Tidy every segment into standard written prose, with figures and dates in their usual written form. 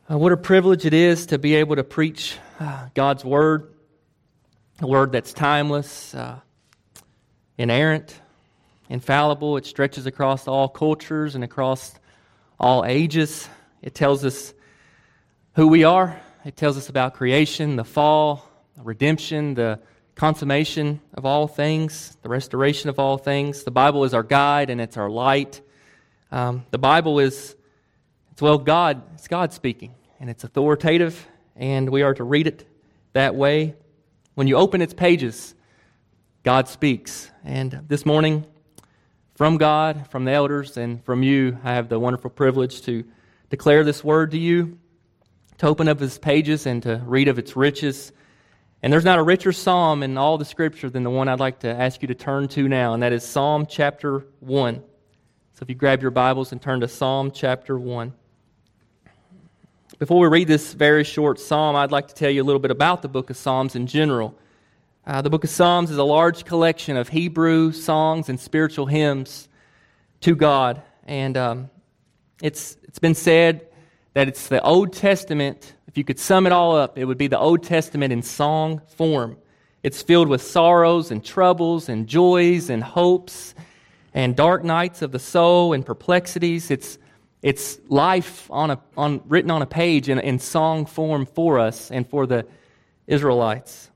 What a privilege it is to be able to preach God's Word, a Word that's timeless, inerrant, infallible. It stretches across all cultures and across all ages. It tells us who we are. It tells us about creation, the fall, redemption, the consummation of all things, the restoration of all things. The Bible is our guide and it's our light. The Bible is, it's God speaking, and it's authoritative, and we are to read it that way. When you open its pages, God speaks. And this morning, from God, from the elders, and from you, I have the wonderful privilege to declare this word to you, to open up its pages and to read of its riches. And there's not a richer psalm in all the Scripture than the one I'd like to ask you to turn to now, and that is Psalm chapter 1. So if you grab your Bibles and turn to Psalm chapter 1. Before we read this very short psalm, I'd like to tell you a little bit about the book of Psalms in general. The book of Psalms is a large collection of Hebrew songs and spiritual hymns to God. And it's been said that it's the Old Testament. If you could sum it all up, it would be the Old Testament in song form. It's filled with sorrows and troubles and joys and hopes and dark nights of the soul and perplexities. It's life written on a page in song form for us and for the Israelites.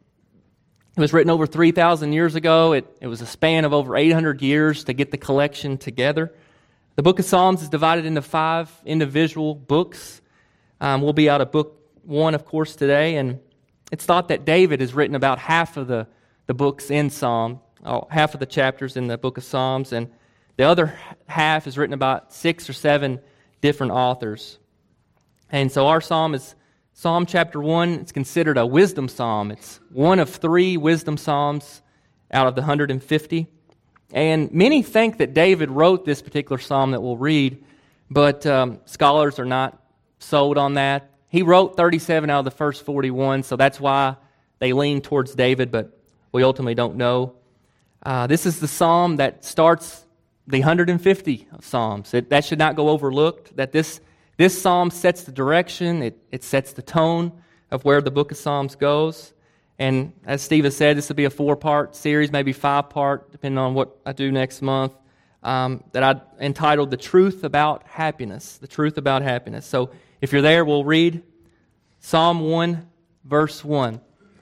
It was written over 3,000 years ago. It was a span of over 800 years to get the collection together. The book of Psalms is divided into 5 individual books. We'll be out of book 1, of course, today. And it's thought that David has written about half of the books in Psalm, half of the chapters in the book of Psalms. And the other half is written about 6 or 7 different authors. And so our psalm is Psalm chapter 1. It's considered a wisdom psalm. It's one of 3 wisdom psalms out of the 150. And many think that David wrote this particular psalm that we'll read, but scholars are not sold on that. He wrote 37 out of the first 41, so that's why they lean towards David, but we ultimately don't know. This is the psalm that starts the 150 Psalms. That should not go overlooked, that this psalm sets the direction, it sets the tone of where the book of Psalms goes. And as Steve has said, this will be a 4-part series, maybe 5-part, depending on what I do next month, that I entitled The Truth About Happiness. The Truth About Happiness. So if you're there, we'll read Psalm 1, verse 1.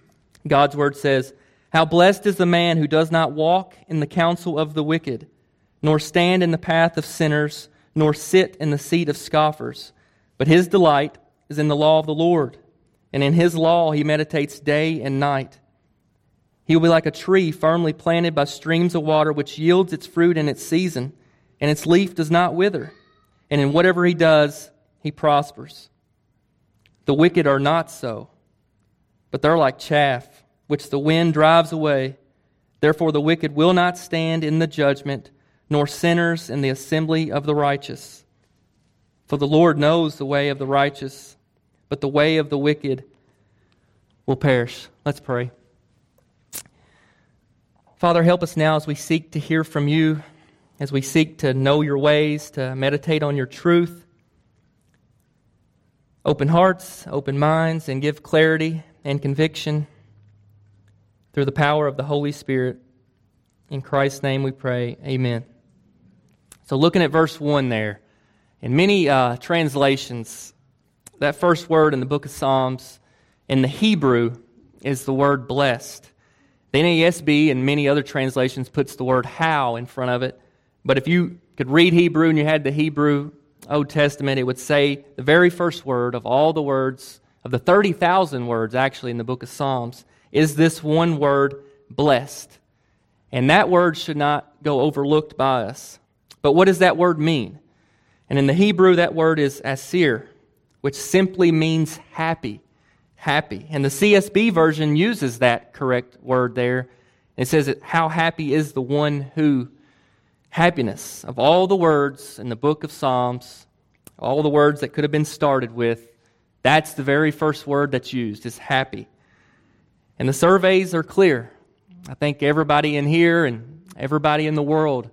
God's Word says, "How blessed is the man who does not walk in the counsel of the wicked, nor stand in the path of sinners, nor sit in the seat of scoffers. But his delight is in the law of the Lord, and in his law he meditates day and night. He will be like a tree firmly planted by streams of water, which yields its fruit in its season, and its leaf does not wither. And in whatever he does, he prospers. The wicked are not so, but they're like chaff, which the wind drives away. Therefore the wicked will not stand in the judgment, nor sinners in the assembly of the righteous. For the Lord knows the way of the righteous, but the way of the wicked will perish." Let's pray. Father, help us now as we seek to hear from you, as we seek to know your ways, to meditate on your truth. Open hearts, open minds, and give clarity and conviction through the power of the Holy Spirit. In Christ's name we pray, amen. So looking at verse 1 there, in many translations, that first word in the book of Psalms in the Hebrew is the word blessed. The NASB and many other translations puts the word how in front of it. But if you could read Hebrew and you had the Hebrew Old Testament, it would say the very first word of all the words, of the 30,000 words actually in the book of Psalms, is this one word, blessed. And that word should not go overlooked by us. But what does that word mean? And in the Hebrew, that word is asir, which simply means happy. Happy. And the CSB version uses that correct word there. It says, how happy is the one who, happiness. Of all the words in the book of Psalms, all the words that could have been started with, that's the very first word that's used, is happy. And the surveys are clear. I think everybody in here and everybody in the world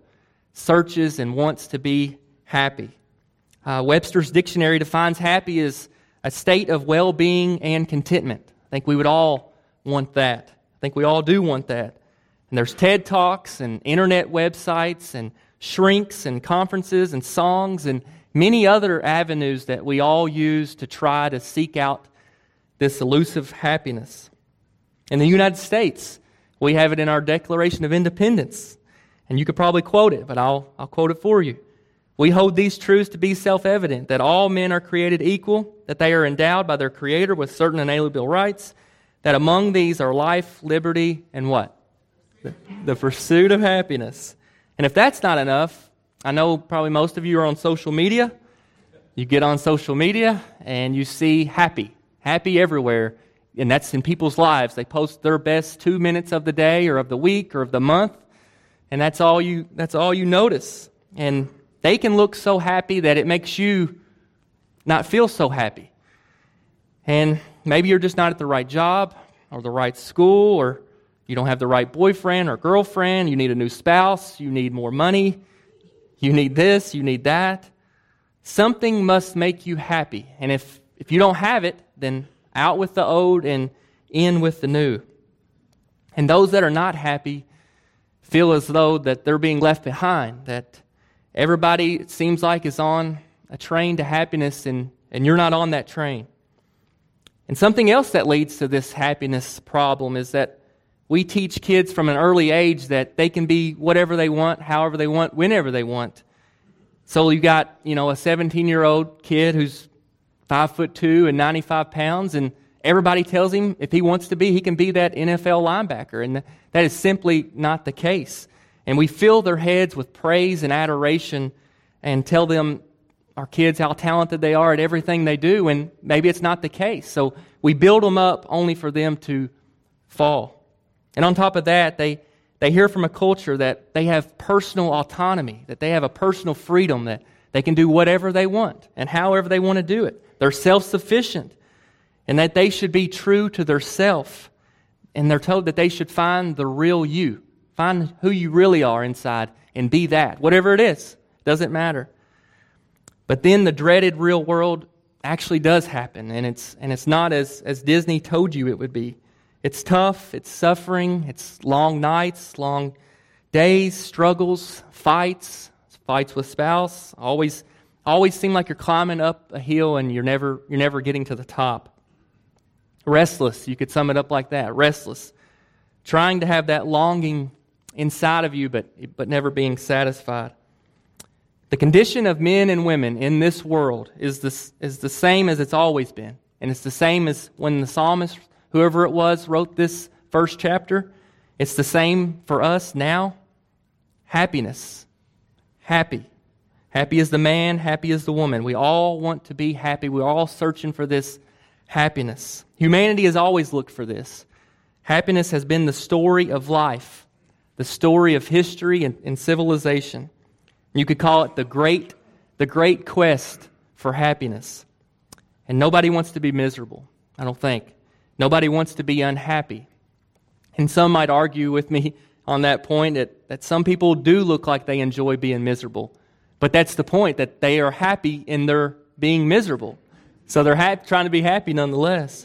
searches and wants to be happy. Webster's dictionary defines happy as a state of well-being and contentment. I think we would all want that. I think we all do want that. And there's TED Talks and internet websites and shrinks and conferences and songs and many other avenues that we all use to try to seek out this elusive happiness. In the United States, we have it in our Declaration of Independence. And you could probably quote it, but I'll quote it for you. We hold these truths to be self-evident, that all men are created equal, that they are endowed by their Creator with certain inalienable rights, that among these are life, liberty, and what? The pursuit of happiness. And if that's not enough, I know probably most of you are on social media. You get on social media and you see happy everywhere. And that's in people's lives. They post their best 2 minutes of the day or of the week or of the month. And that's all you notice. And they can look so happy that it makes you not feel so happy. And maybe you're just not at the right job or the right school, or you don't have the right boyfriend or girlfriend. You need a new spouse. You need more money. You need this. You need that. Something must make you happy. And if you don't have it, then out with the old and in with the new. And those that are not happy feel as though that they're being left behind, that everybody, it seems like, is on a train to happiness, and you're not on that train. And something else that leads to this happiness problem is that we teach kids from an early age that they can be whatever they want, however they want, whenever they want. So you got, a 17-year-old kid who's 5'2" and 95 pounds, and everybody tells him if he wants to be, he can be that NFL linebacker. And that is simply not the case. And we fill their heads with praise and adoration and tell them, our kids, how talented they are at everything they do, and maybe it's not the case. So we build them up only for them to fall. And on top of that, they hear from a culture that they have personal autonomy, that they have a personal freedom, that they can do whatever they want and however they want to do it. They're self-sufficient, and that they should be true to their self. And they're told that they should find the real you, find who you really are inside, and be that. Whatever it is, doesn't matter. But then the dreaded real world actually does happen, and it's not as Disney told you it would be. It's tough, it's suffering, it's long nights, long days, struggles, fights with spouse. Always seem like you're climbing up a hill and you're never getting to the top. Restless, you could sum it up like that. Restless, trying to have that longing inside of you, but never being satisfied. The condition of men and women in this world is the same as it's always been. And it's the same as when the psalmist, whoever it was, wrote this first chapter. It's the same for us now. Happiness. Happy. Happy is the man, happy is the woman. We all want to be happy. We're all searching for this happiness. Humanity has always looked for this. Happiness has been the story of life, the story of history and civilization. You could call it the great quest for happiness. And nobody wants to be miserable, I don't think. Nobody wants to be unhappy. And some might argue with me on that point that some people do look like they enjoy being miserable. But that's the point, that they are happy in their being miserable. So they're trying to be happy nonetheless.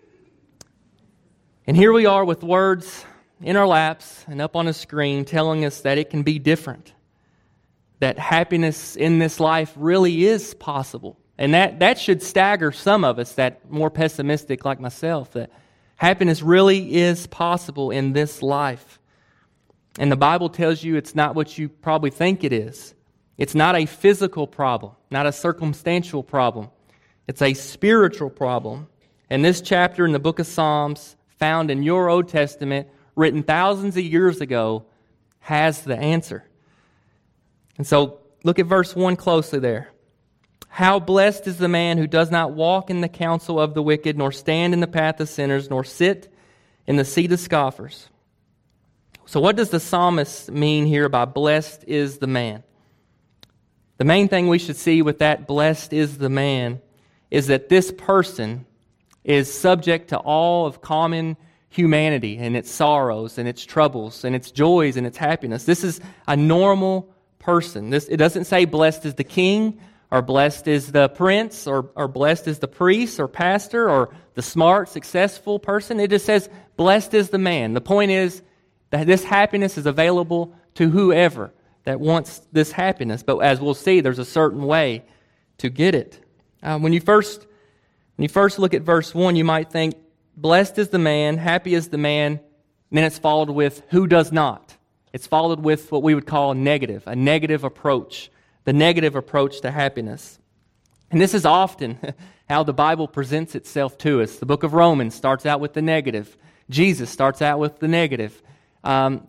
And here we are with words in our laps and up on a screen telling us that it can be different. That happiness in this life really is possible. And that should stagger some of us, that more pessimistic like myself, that happiness really is possible in this life. And the Bible tells you it's not what you probably think it is. It's not a physical problem, not a circumstantial problem. It's a spiritual problem. And this chapter in the book of Psalms, found in your Old Testament, written thousands of years ago, has the answer. And so look at verse 1 closely there. How blessed is the man who does not walk in the counsel of the wicked, nor stand in the path of sinners, nor sit in the seat of scoffers. So what does the psalmist mean here by blessed is the man? The main thing we should see with that blessed is the man is that this person is subject to all of common humanity and its sorrows and its troubles and its joys and its happiness. This is a normal person. It doesn't say blessed is the king or blessed is the prince, or blessed is the priest or pastor, or the smart, successful person. It just says, blessed is the man. The point is that this happiness is available to whoever that wants this happiness. But as we'll see, there's a certain way to get it. When you first look at verse 1, you might think, blessed is the man, happy is the man, and then it's followed with who does not. It's followed with what we would call a negative approach, the negative approach to happiness. And this is often how the Bible presents itself to us. The book of Romans starts out with the negative. Jesus starts out with the negative. When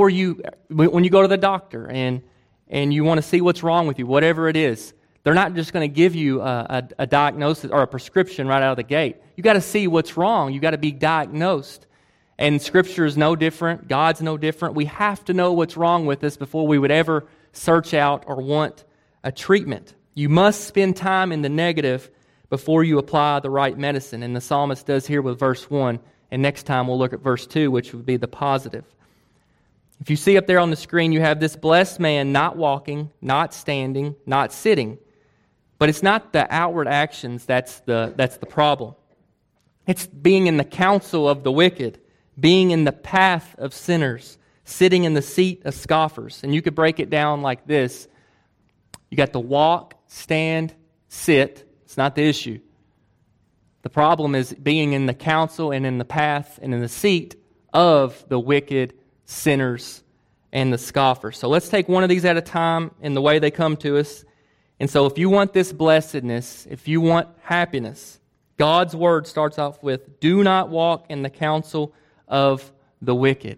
you go to the doctor and you want to see what's wrong with you, whatever it is, they're not just going to give you a diagnosis or a prescription right out of the gate. You got to see what's wrong. You got to be diagnosed. And Scripture is no different. God's no different. We have to know what's wrong with us before we would ever search out or want a treatment. You must spend time in the negative before you apply the right medicine. And the psalmist does here with verse 1. And next time we'll look at verse 2, which would be the positive. If you see up there on the screen, you have this blessed man not walking, not standing, not sitting. But it's not the outward actions that's the problem. It's being in the counsel of the wicked, being in the path of sinners, sitting in the seat of scoffers. And you could break it down like this. You got the walk, stand, sit. It's not the issue. The problem is being in the counsel and in the path and in the seat of the wicked, sinners, and the scoffers. So let's take one of these at a time in the way they come to us. And so if you want this blessedness, if you want happiness, God's word starts off with, do not walk in the counsel of the wicked.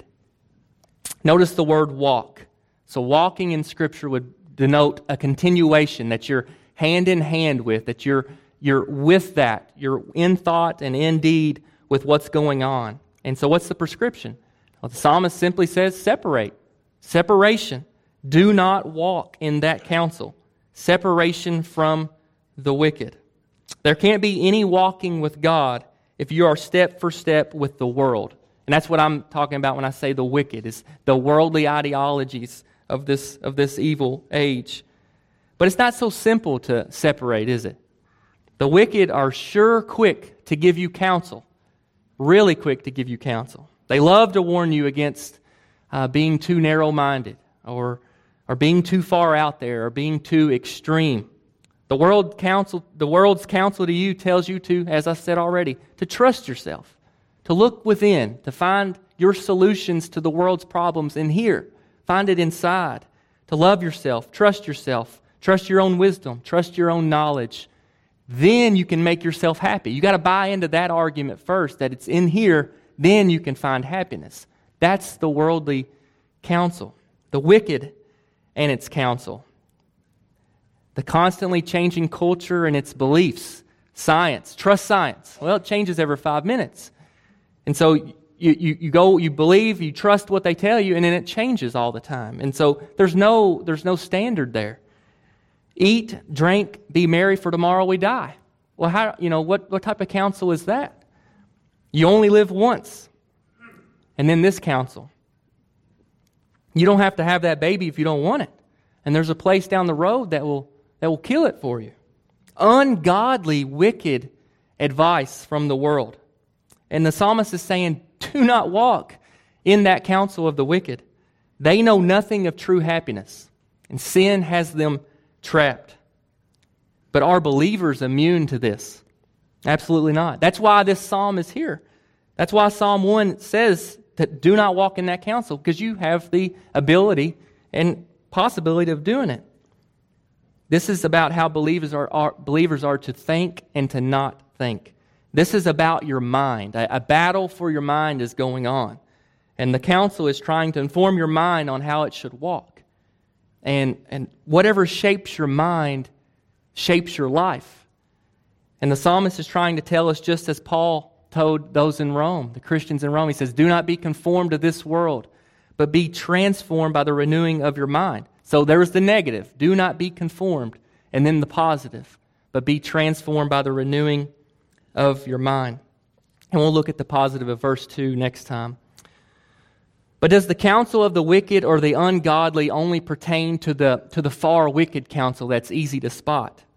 Notice the word walk. So walking in Scripture would denote a continuation, that you're hand in hand with, that you're with that. You're in thought and in deed with what's going on. And so what's the prescription? Well, the psalmist simply says separate. Separation. Do not walk in that counsel. Separation from the wicked. There can't be any walking with God if you are step for step with the world. And that's what I'm talking about when I say the wicked, is the worldly ideologies of this evil age. But it's not so simple to separate, is it? The wicked are sure quick to give you counsel, really quick to give you counsel. They love to warn you against being too narrow-minded or being too far out there or being too extreme. The world's counsel to you tells you to, as I said already, to trust yourself, to look within, to find your solutions to the world's problems in here. Find it inside. To love yourself, trust your own wisdom, trust your own knowledge. Then you can make yourself happy. You got to buy into that argument first, that it's in here, then you can find happiness. That's the worldly counsel. The wicked and its counsel. The constantly changing culture and its beliefs. Science. Trust science. Well, it changes every 5 minutes. And so you go, you believe, you trust what they tell you, and then it changes all the time. And so there's no standard there. Eat, drink, be merry, for tomorrow we die. Well, what type of counsel is that? You only live once. And then this counsel. You don't have to have that baby if you don't want it. And there's a place down the road that will kill it for you. Ungodly, wicked advice from the world. And the psalmist is saying, do not walk in that counsel of the wicked. They know nothing of true happiness, and sin has them trapped. But are believers immune to this? Absolutely not. That's why this psalm is here. That's why Psalm 1 says that do not walk in that counsel, because you have the ability and possibility of doing it. This is about how believers are to think and to not think. This is about your mind. A battle for your mind is going on. And the counsel is trying to inform your mind on how it should walk. And whatever shapes your mind shapes your life. And the psalmist is trying to tell us, just as Paul told those in Rome, the Christians in Rome, he says, do not be conformed to this world, but be transformed by the renewing of your mind. So there's the negative, do not be conformed, and then the positive, but be transformed by the renewing of your mind. And we'll look at the positive of verse 2 next time. But does the counsel of the wicked or the ungodly only pertain to the far wicked counsel that's easy to spot?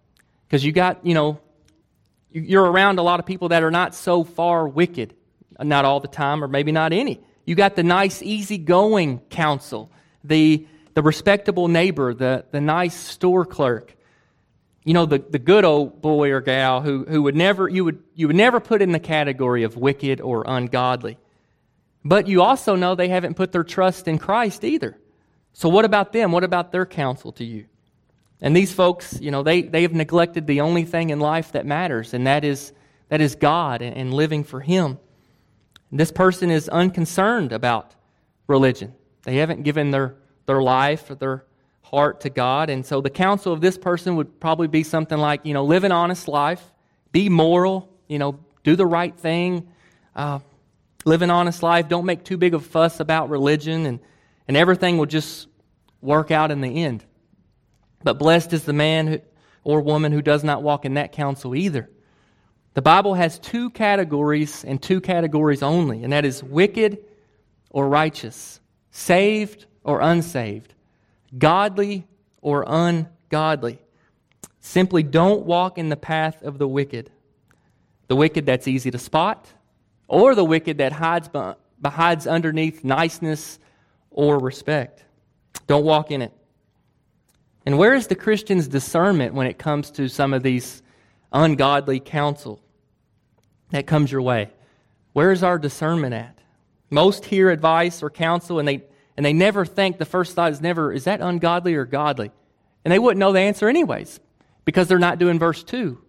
Because you're around a lot of people that are not so far wicked. Not all the time, or maybe not any. You got the nice, easygoing counsel, the respectable neighbor, the nice store clerk. The good old boy or gal who would never you would never put in the category of wicked or ungodly. But you also know they haven't put their trust in Christ either. So what about them? What about their counsel to you? And these folks, they have neglected the only thing in life that matters, and that is God and living for Him. This person is unconcerned about religion. They haven't given their life or their heart to God. And so the counsel of this person would probably be something like, live an honest life, be moral, do the right thing, live an honest life, don't make too big of a fuss about religion, and everything will just work out in the end. But blessed is the man or woman who does not walk in that counsel either. The Bible has two categories and two categories only, and that is wicked or righteous, saved or unsaved, godly or ungodly. Simply don't walk in the path of the wicked that's easy to spot, or the wicked that hides underneath niceness or respect. Don't walk in it. And where is the Christian's discernment when it comes to some of these ungodly counsel that comes your way? Where is our discernment at? Most hear advice or counsel, and they never think, the first thought is never, is that ungodly or godly? And they wouldn't know the answer anyways, because they're not doing verse 2.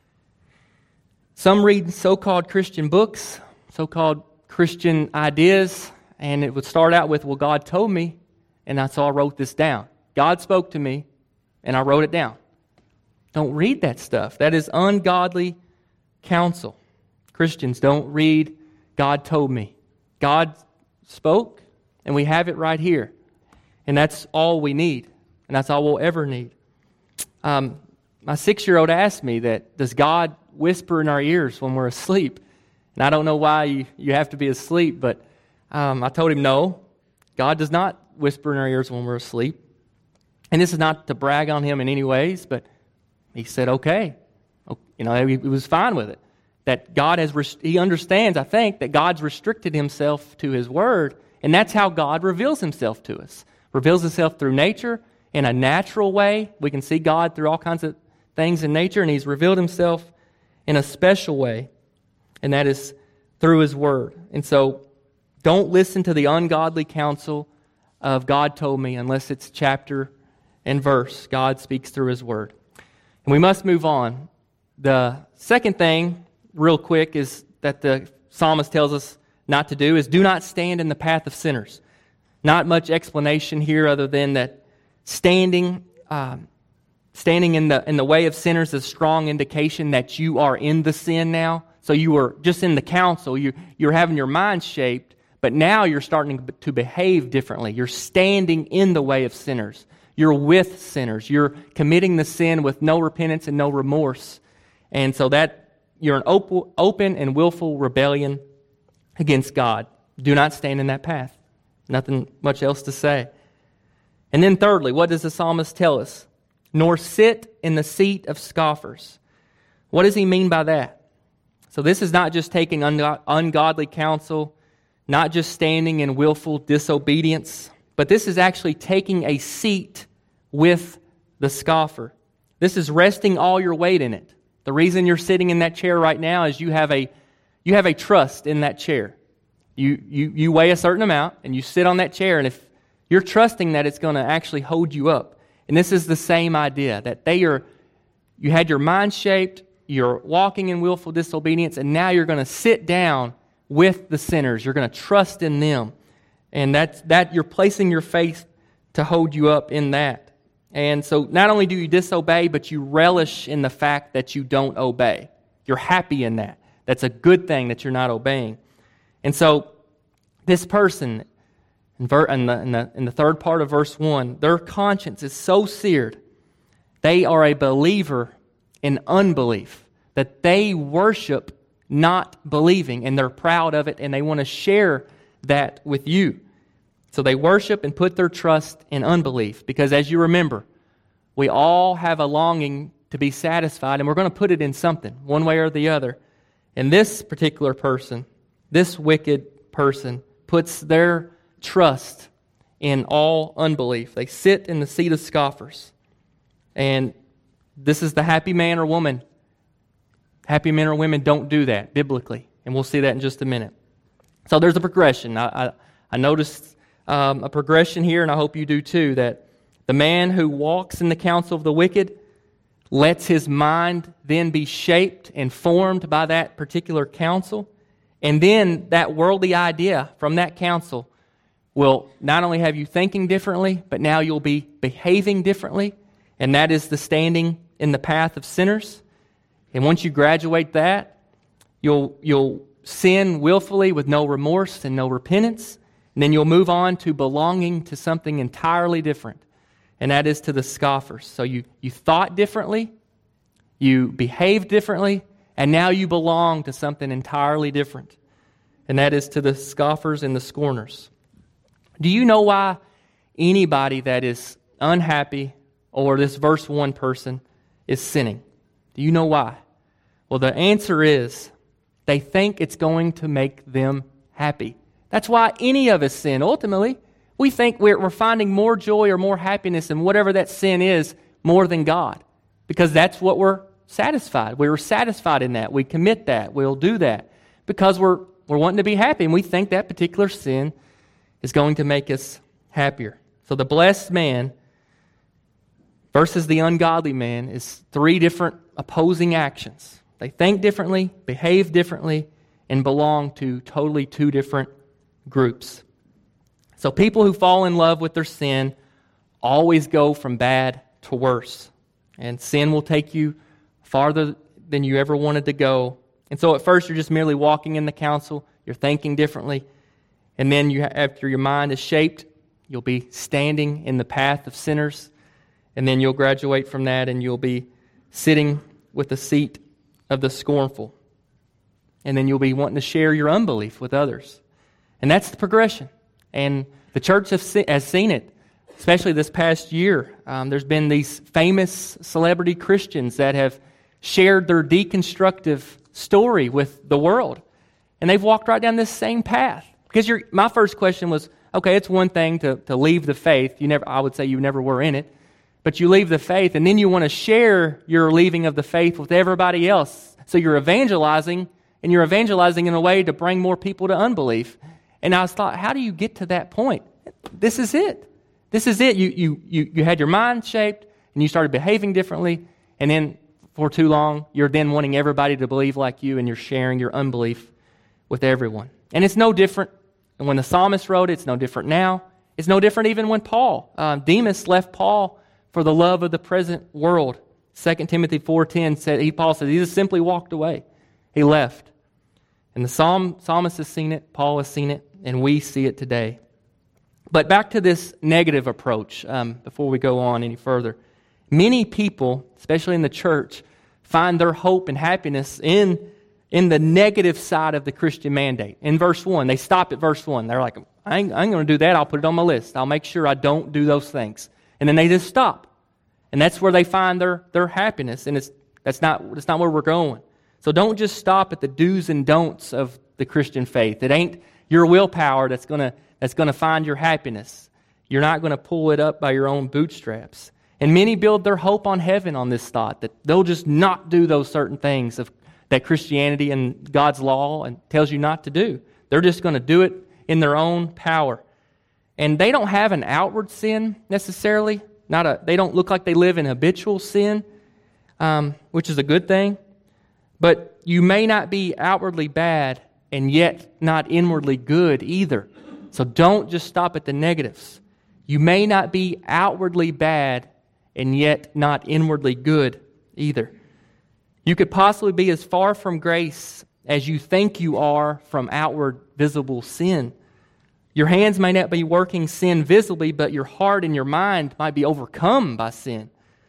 Some read so-called Christian books, so-called Christian ideas, and it would start out with, well, God told me, and so I wrote this down. God spoke to me, and I wrote it down. Don't read that stuff. That is ungodly counsel. Christians, don't read, God told me. God spoke, and we have it right here. And that's all we need, and that's all we'll ever need. My 6-year-old asked me that, does God whisper in our ears when we're asleep? And I don't know why you have to be asleep, but I told him no. God does not whisper in our ears when we're asleep. And this is not to brag on him in any ways, but he said, okay. He was fine with it. That God he understands, I think, that God's restricted Himself to His Word, and that's how God reveals Himself to us. Reveals Himself through nature in a natural way. We can see God through all kinds of things in nature, and He's revealed Himself in a special way, and that is through His Word. And so, don't listen to the ungodly counsel of God told me unless it's chapter and verse. God speaks through His Word. And we must move on. The second thing, real quick, is that the psalmist tells us not to do is do not stand in the path of sinners. Not much explanation here other than that standing in the way of sinners is a strong indication that you are in the sin now. So you were just in the counsel. You're having your mind shaped, but now you're starting to behave differently. You're standing in the way of sinners. You're with sinners. You're committing the sin with no repentance and no remorse. And so that you're an open and willful rebellion against God. Do not stand in that path. Nothing much else to say. And then thirdly, what does the psalmist tell us? Nor sit in the seat of scoffers. What does he mean by that? So this is not just taking ungodly counsel, not just standing in willful disobedience, but this is actually taking a seat with the scoffer. This is resting all your weight in it. The reason you're sitting in that chair right now is you have a trust in that chair. You weigh a certain amount and you sit on that chair, and if you're trusting that it's going to actually hold you up. And this is the same idea, that you had your mind shaped, you're walking in willful disobedience, and now you're going to sit down with the sinners. You're going to trust in them. And that you're placing your faith to hold you up in that. And so not only do you disobey, but you relish in the fact that you don't obey. You're happy in that. That's a good thing that you're not obeying. And so this person, in the third part of verse 1, their conscience is so seared. They are a believer in unbelief, that they worship not believing, and they're proud of it, and they want to share that with you. So they worship and put their trust in unbelief, because as you remember, we all have a longing to be satisfied, and we're going to put it in something, one way or the other. And this particular person, this wicked person, puts their trust in all unbelief. They sit in the seat of scoffers. And this is the happy man or woman. Happy men or women don't do that biblically. And we'll see that in just a minute. So there's a progression. I noticed a progression here, and I hope you do too, that the man who walks in the counsel of the wicked lets his mind then be shaped and formed by that particular counsel. And then that worldly idea from that counsel will not only have you thinking differently, but now you'll be behaving differently. And that is the standing in the path of sinners. And once you graduate that, you'll sin willfully with no remorse and no repentance. And then you'll move on to belonging to something entirely different. And that is to the scoffers. So you thought differently, you behaved differently, and now you belong to something entirely different. And that is to the scoffers and the scorners. Do you know why anybody that is unhappy, or this verse 1 person, is sinning? Do you know why? Well, the answer is they think it's going to make them happy. That's why any of us sin. Ultimately, we think we're finding more joy or more happiness in whatever that sin is more than God, because that's what we're satisfied. We were satisfied in that. We commit that. We'll do that because we're wanting to be happy, and we think that particular sin is going to make us happier. So the blessed man versus the ungodly man is 3 different opposing actions. They think differently, behave differently, and belong to totally 2 different groups. So people who fall in love with their sin always go from bad to worse. And sin will take you farther than you ever wanted to go. And so at first you're just merely walking in the counsel, you're thinking differently, and then after your mind is shaped, you'll be standing in the path of sinners, and then you'll graduate from that and you'll be sitting with the seat of the scornful. And then you'll be wanting to share your unbelief with others. And that's the progression. And the church has seen it, especially this past year. There's been these famous celebrity Christians that have shared their deconstructive story with the world. And they've walked right down this same path. Because my first question was, okay, it's one thing to leave the faith. I would say you never were in it. But you leave the faith, and then you want to share your leaving of the faith with everybody else. So you're evangelizing, and you're evangelizing in a way to bring more people to unbelief. And I thought, how do you get to that point? This is it. This is it. You had your mind shaped, and you started behaving differently, and then for too long, you're then wanting everybody to believe like you, and you're sharing your unbelief with everyone. And it's no different. And when the psalmist wrote it, it's no different now. It's no different even when Demas left Paul for the love of the present world. 2 Timothy 4:10 Paul said, he just simply walked away. He left. And the psalmist has seen it, Paul has seen it, and we see it today. But back to this negative approach, before we go on any further. Many people, especially in the church, find their hope and happiness in the negative side of the Christian mandate. In verse 1, they stop at verse 1. They're like, I ain't going to do that. I'll put it on my list. I'll make sure I don't do those things. And then they just stop. And that's where they find their happiness. And that's not where we're going. So don't just stop at the do's and don'ts of the Christian faith. It ain't your willpower that's going to find your happiness. You're not going to pull it up by your own bootstraps. And many build their hope on heaven on this thought, that they'll just not do those certain things that Christianity and God's law and tells you not to do. They're just going to do it in their own power. And they don't have an outward sin necessarily. They don't look like they live in habitual sin, which is a good thing. But you may not be outwardly bad and yet not inwardly good either. So don't just stop at the negatives. You may not be outwardly bad and yet not inwardly good either. You could possibly be as far from grace as you think you are from outward visible sin. Your hands may not be working sin visibly, but your heart and your mind might be overcome by sin.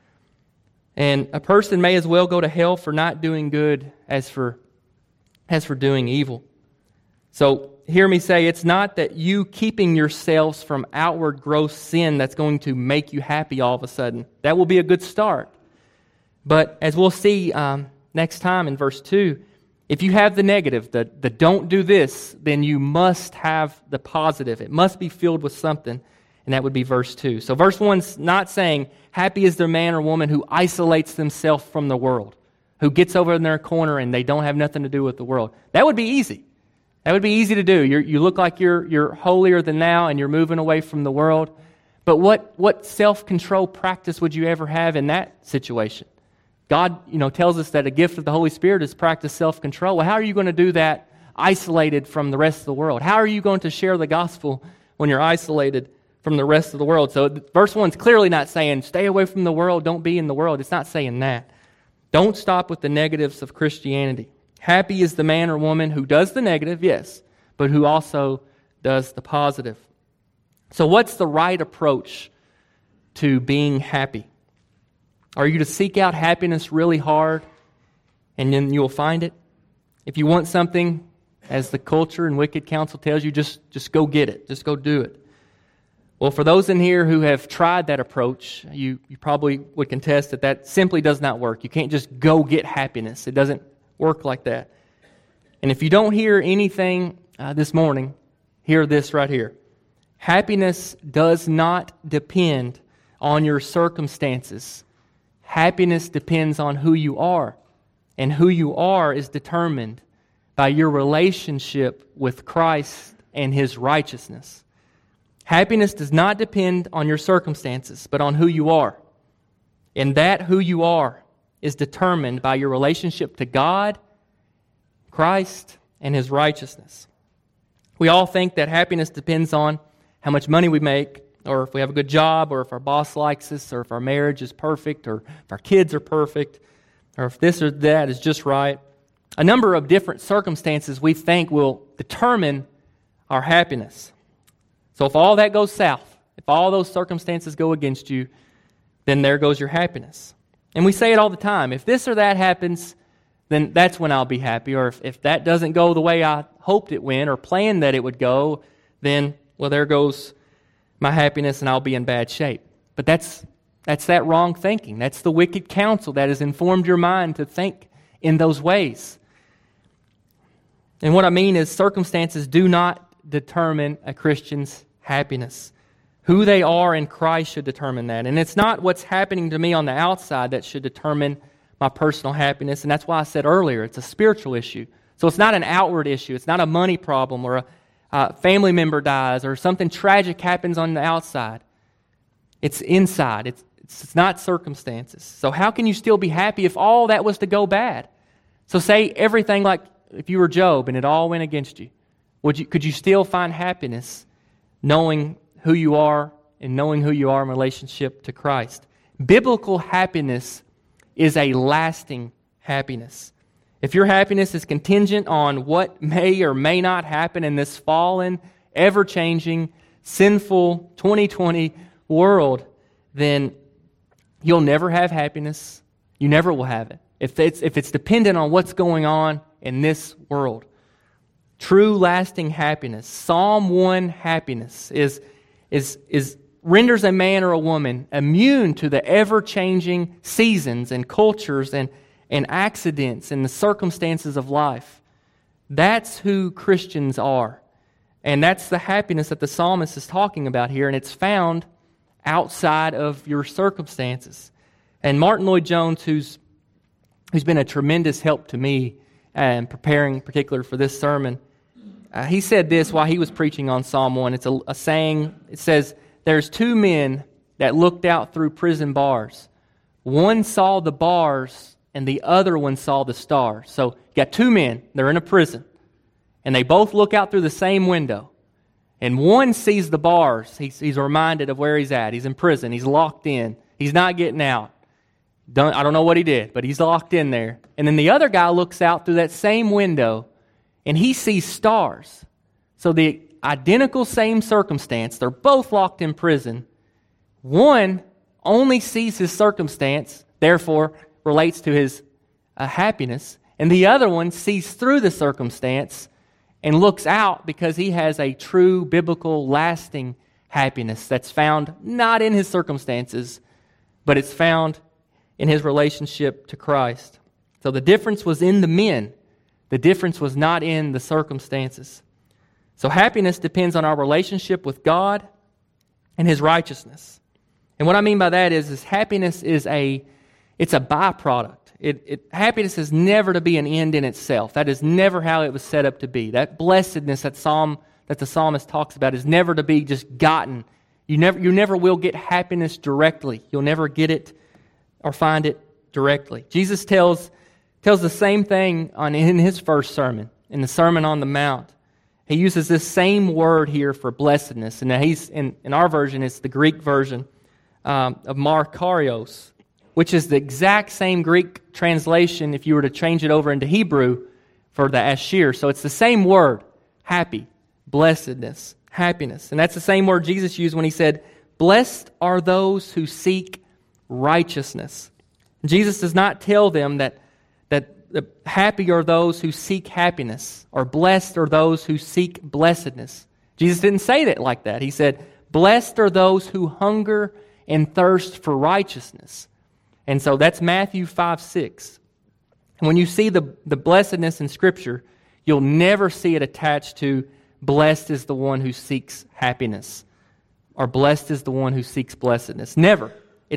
And a person may as well go to hell for not doing good as for doing evil. So hear me say, it's not that you keeping yourselves from outward gross sin that's going to make you happy all of a sudden. That will be a good start. But as we'll see next time in verse 2, if you have the negative, the don't do this, then you must have the positive. It must be filled with something, and that would be verse 2. So verse 1's not saying, happy is the man or woman who isolates themselves from the world, who gets over in their corner and they don't have nothing to do with the world. That would be easy. That would be easy to do. You look like you're holier than thou and you're moving away from the world. But what self-control practice would you ever have in that situation? God, tells us that a gift of the Holy Spirit is practice self-control. Well, how are you going to do that isolated from the rest of the world? How are you going to share the gospel when you're isolated from the rest of the world? So verse 1 is clearly not saying, stay away from the world, don't be in the world. It's not saying that. Don't stop with the negatives of Christianity. Happy is the man or woman who does the negative, yes, but who also does the positive. So what's the right approach to being happy? Are you to seek out happiness really hard and then you'll find it? If you want something, as the culture and wicked counsel tells you, just go get it. Just go do it. Well, for those in here who have tried that approach, you probably would contest that simply does not work. You can't just go get happiness. It doesn't work like that. And if you don't hear anything this morning, hear this right here. Happiness does not depend on your circumstances. Happiness depends on who you are. And who you are is determined by your relationship with Christ and His righteousness. Happiness does not depend on your circumstances, but on who you are. And that who you are is determined by your relationship to God, Christ, and His righteousness. We all think that happiness depends on how much money we make, or if we have a good job, or if our boss likes us, or if our marriage is perfect, or if our kids are perfect, or if this or that is just right. A number of different circumstances we think will determine our happiness. So if all that goes south, if all those circumstances go against you, then there goes your happiness. And we say it all the time. If this or that happens, then that's when I'll be happy. Or if that doesn't go the way I hoped it went or planned that it would go, then, well, there goes my happiness and I'll be in bad shape. But that's that wrong thinking. That's the wicked counsel that has informed your mind to think in those ways. And what I mean is circumstances do not determine a Christian's happiness. Who they are in Christ should determine that. And it's not what's happening to me on the outside that should determine my personal happiness. And that's why I said earlier, it's a spiritual issue. So it's not an outward issue. It's not a money problem or a family member dies or something tragic happens on the outside. It's inside. It's not circumstances. So how can you still be happy if all that was to go bad? So say everything, like if you were Job and it all went against you, could you still find happiness knowing who you are and knowing who you are in relationship to Christ? Biblical happiness is a lasting happiness. If your happiness is contingent on what may or may not happen in this fallen, ever-changing, sinful 2020 world, then you'll never have happiness. You never will have it. If it's dependent on what's going on in this world. True lasting happiness, Psalm 1 happiness, is renders a man or a woman immune to the ever-changing seasons and cultures and accidents and the circumstances of life. That's who Christians are. And that's the happiness that the psalmist is talking about here, and it's found outside of your circumstances. And Martin Lloyd-Jones, who's been a tremendous help to me in preparing particularly for this sermon, he said this while he was preaching on Psalm 1. It's a saying. It says, there's two men that looked out through prison bars. One saw the bars and the other one saw the stars. So you got two men, they're in a prison, and they both look out through the same window. And one sees the bars. He's reminded of where he's at. He's in prison. He's locked in. He's not getting out. I don't know what he did, but he's locked in there. And then the other guy looks out through that same window, and he sees stars. So the identical same circumstance, they're both locked in prison. One only sees his circumstance, therefore relates to his happiness, and the other one sees through the circumstance and looks out because he has a true biblical lasting happiness that's found not in his circumstances, but it's found in his relationship to Christ. So the difference was in the men. The difference was not in the circumstances. So happiness depends on our relationship with God and his righteousness. And what I mean by that is happiness is it's a byproduct. Happiness is never to be an end in itself. That is never how it was set up to be. That blessedness that the psalmist talks about is never to be just gotten. You never will get happiness directly. You'll never get it or find it directly. Jesus tells the same thing in his first sermon, in the Sermon on the Mount. He uses this same word here for blessedness. And he's in our version, it's the Greek version of makarios, which is the exact same Greek translation if you were to change it over into Hebrew for the asher. So it's the same word, happy, blessedness, happiness. And that's the same word Jesus used when he said, blessed are those who seek righteousness. Jesus does not tell them that happy are those who seek happiness, or blessed are those who seek blessedness. Jesus didn't say that like that. He said, blessed are those who hunger and thirst for righteousness. And so that's Matthew 5:6. And when you see the blessedness in Scripture, you'll never see it attached to blessed is the one who seeks happiness, or blessed is the one who seeks blessedness. Never.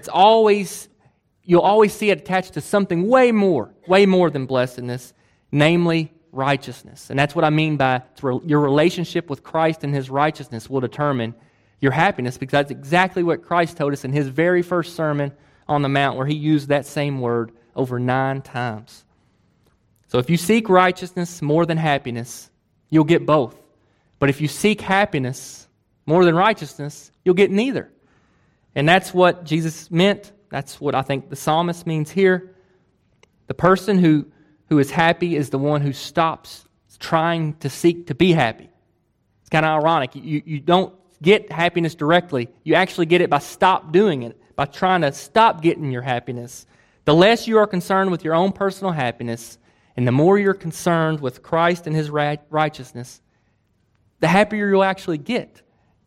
You'll always see it attached to something way more than blessedness, namely righteousness. And that's what I mean by your relationship with Christ and his righteousness will determine your happiness, because that's exactly what Christ told us in his very first Sermon on the Mount, where he used that same word over 9 times. So if you seek righteousness more than happiness, you'll get both. But if you seek happiness more than righteousness, you'll get neither. And that's what Jesus meant. That's what I think the psalmist means here. The person who is happy is the one who stops trying to seek to be happy. It's kind of ironic. You don't get happiness directly. You actually get it by stop doing it, by trying to stop getting your happiness. The less you are concerned with your own personal happiness, and the more you're concerned with Christ and his righteousness, the happier you'll actually get.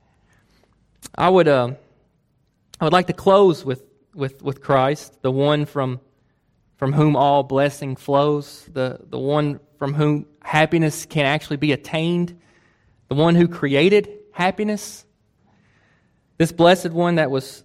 I would like to close with Christ, the one from whom all blessing flows, the one from whom happiness can actually be attained, the one who created happiness. This blessed one that was,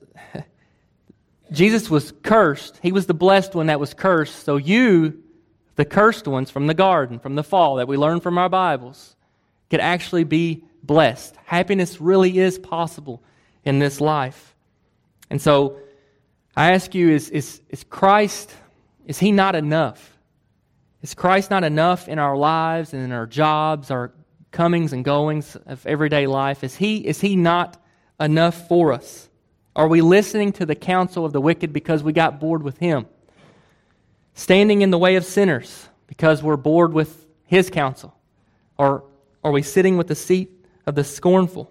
Jesus was cursed. He was the blessed one that was cursed. So you, the cursed ones from the garden, from the fall that we learn from our Bibles, could actually be blessed. Happiness really is possible in this life. And so I ask you, is Christ, is he not enough? Is Christ not enough in our lives and in our jobs, our comings and goings of everyday life? Is he not enough for us? Are we listening to the counsel of the wicked because we got bored with him? Standing in the way of sinners because we're bored with his counsel? Or are we sitting with the seat of the scornful?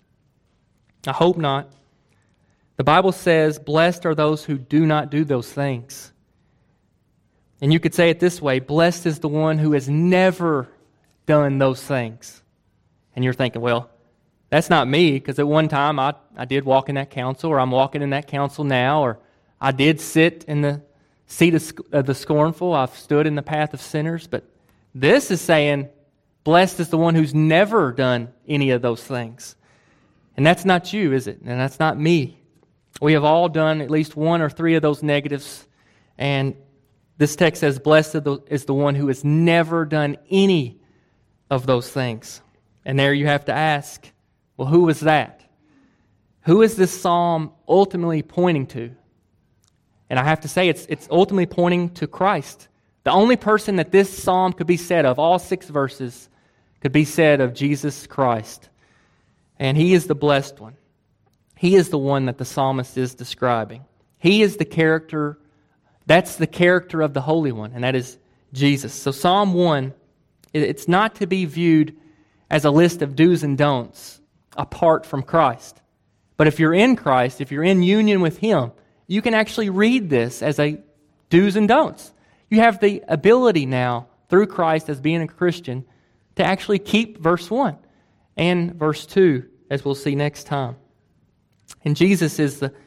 I hope not. The Bible says, blessed are those who do not do those things. And you could say it this way, blessed is the one who has never done those things. And you're thinking, well, that's not me, because at one time I did walk in that counsel, or I'm walking in that counsel now, or I did sit in the seat of the scornful, I've stood in the path of sinners. But this is saying, blessed is the one who's never done any of those things. And that's not you, is it? And that's not me. We have all done at least 1 or 3 of those negatives. And this text says, blessed is the one who has never done any of those things. And there you have to ask, well, who is that? Who is this psalm ultimately pointing to? And I have to say, it's ultimately pointing to Christ. The only person that this psalm could be said of, all 6 verses, could be said of Jesus Christ. And he is the blessed one. He is the one that the psalmist is describing. He is the character, that's the character of the Holy One, and that is Jesus. So Psalm 1, it's not to be viewed as a list of do's and don'ts apart from Christ. But if you're in Christ, if you're in union with him, you can actually read this as a do's and don'ts. You have the ability now, through Christ as being a Christian, to actually keep verse 1 and verse 2, as we'll see next time. And Jesus is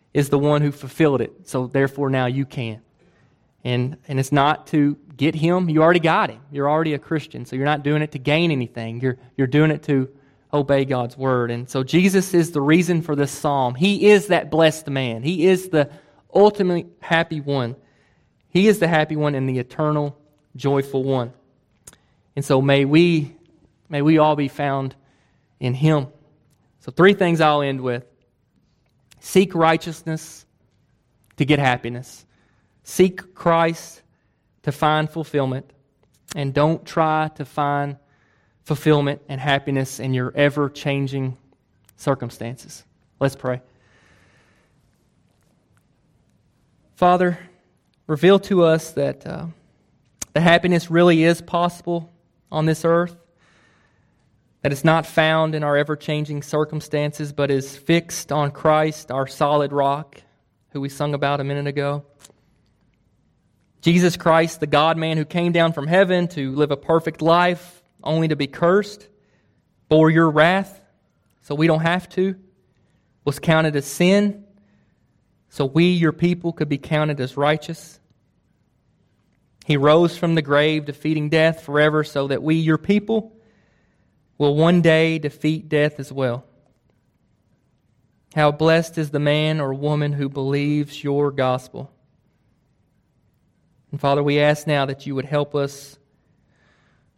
is the one who fulfilled it. So therefore now you can. And it's not to get him. You already got him. You're already a Christian. So you're not doing it to gain anything. You're doing it to obey God's word. And so Jesus is the reason for this psalm. He is that blessed man. He is the ultimately happy one. He is the happy one and the eternal, joyful one. And so may we all be found in him. So 3 things I'll end with. Seek righteousness to get happiness. Seek Christ to find fulfillment. And don't try to find fulfillment and happiness in your ever-changing circumstances. Let's pray. Father, reveal to us that the happiness really is possible on this earth, that it's not found in our ever-changing circumstances, but is fixed on Christ, our solid rock, who we sung about a minute ago. Jesus Christ, the God-man who came down from heaven to live a perfect life, only to be cursed, bore your wrath, so we don't have to, was counted as sin, so we, your people, could be counted as righteous. He rose from the grave, defeating death forever, so that we, your people, will one day defeat death as well. How blessed is the man or woman who believes your gospel. And Father, we ask now that you would help us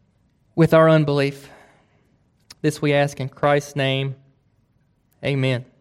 with our unbelief. This we ask in Christ's name. Amen.